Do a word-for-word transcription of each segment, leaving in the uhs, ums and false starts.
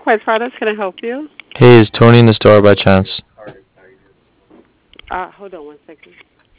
Quest Products, can I help you? Hey, is Tony in the store by chance? Uh, hold on one second.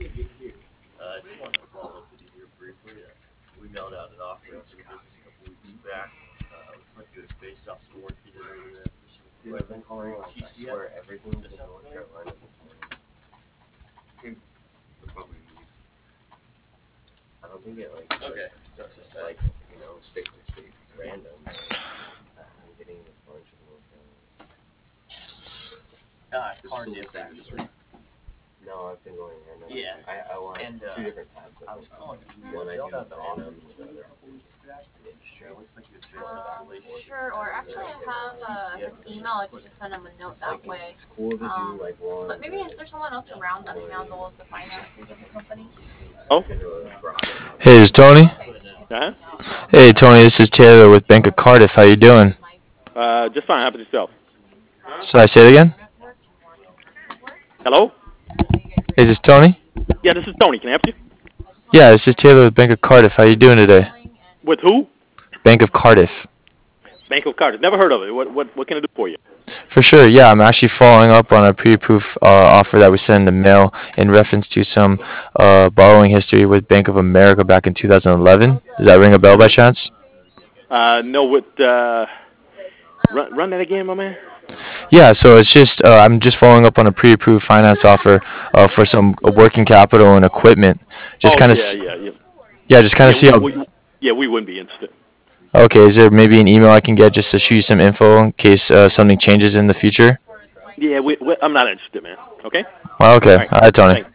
Um, sure, or actually I have uh, his email. I could just send him a note that way. Um, but maybe is there someone else around that handles the finances of the company? Hey, is Tony? Uh-huh. Hey, Tony, this is Taylor with Bank of Cardiff. How you doing? Uh, just fine. How about yourself? Should I say it again? Hello? Is this Tony? Yeah, this is Tony. Can I help you? Yeah, this is Taylor with Bank of Cardiff. How you doing today? With who? Bank of Cardiff. Bank of Cardiff. Never heard of it. What what what can I do for you? For sure, yeah, I'm actually following up on a pre-approved uh, offer that we sent in the mail in reference to some uh, borrowing history with Bank of America back in two thousand eleven. Does that ring a bell by chance? Uh, no. What? Uh, run run that again, my man. Yeah, so it's just uh, I'm just following up on a pre-approved finance offer uh, for some uh, working capital and equipment. Just Oh kind of, yeah, yeah, yeah. yeah, just kind Yeah, of see we, how. we yeah we wouldn't be interested. Okay, is there maybe an email I can get just to shoot you some info in case uh, something changes in the future? Yeah, we, we I'm not interested, man. Okay. Well, okay, All right. all right, Tony. Thanks.